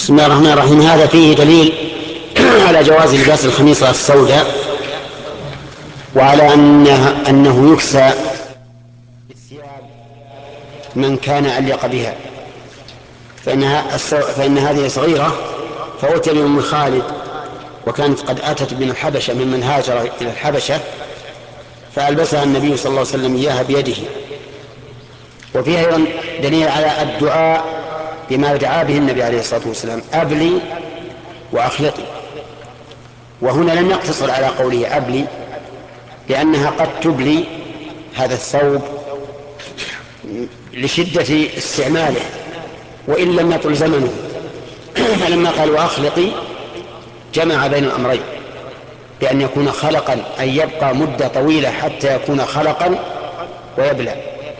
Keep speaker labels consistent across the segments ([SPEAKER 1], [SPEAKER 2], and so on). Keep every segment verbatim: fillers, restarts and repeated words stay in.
[SPEAKER 1] بسم الله الرحمن الرحيم. هذا فيه دليل على جواز لباس الخميصة السوداء، وعلى أنه, أنه يكسى الثياب من كان أليق بها، فإنها فإن هذه صغيرة فأتي من خالد، وكانت قد أتت من الحبشة ممن هاجر إلى الحبشة، فألبسها النبي صلى الله عليه وسلم إياها بيده. وفيها أيضا دليل على الدعاء بما دعا به النبي عليه الصلاة والسلام: أبلي وأخلطي. وهنا لم يقتصر على قوله أبلي، لأنها قد تبلي هذا الثوب لشدة استعماله وإن لم يطل زمنه، فلما قال وأخلطي جمع بين الأمرين، بأن يكون خلقا أن يبقى مدة طويلة حتى يكون خلقا ويبلى.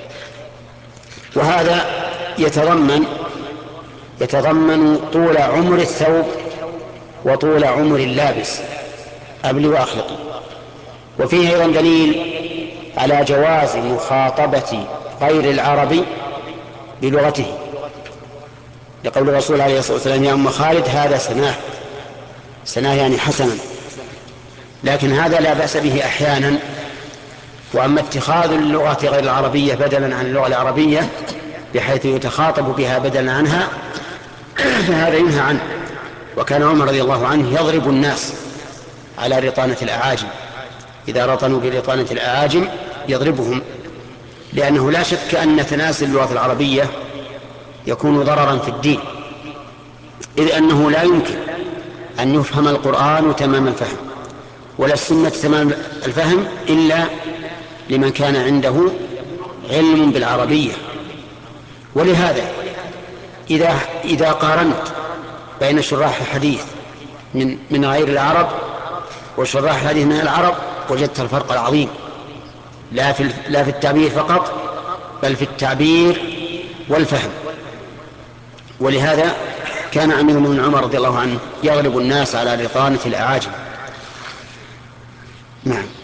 [SPEAKER 1] وهذا يتضمن يتضمن طول عمر الثوب وطول عمر اللابس، أبلي وأخلطي. وفيه أيضا دليل على جواز مخاطبة غير العربي بلغته، لقول الرسول عليه الصلاة والسلام: يا أم خالد هذا سناه، سناه يعني حسنا. لكن هذا لا بأس به أحيانا. وأما اتخاذ اللغة غير العربية بدلا عن اللغة العربية بحيث يتخاطب بها بدلا عنها فهذا ينهى عنه. وكان عمر رضي الله عنه يضرب الناس على رطانة الأعاجم، إذا رطنوا برطانة الأعاجم يضربهم، لأنه لا شك أن تناسي اللغة العربية يكون ضررا في الدين، إذ أنه لا يمكن أن يفهم القرآن تمام الفهم ولا السنة تمام الفهم إلا لمن كان عنده علم بالعربية. ولهذا إذا, إذا قارنت بين شراح الحديث من, من غير العرب وشراح الحديث من العرب وجدت الفرق العظيم، لا في, لا في التعبير فقط بل في التعبير والفهم. ولهذا كان أمير المؤمنين عمر رضي الله عنه يغلب الناس على رطانة الأعاجم. نعم.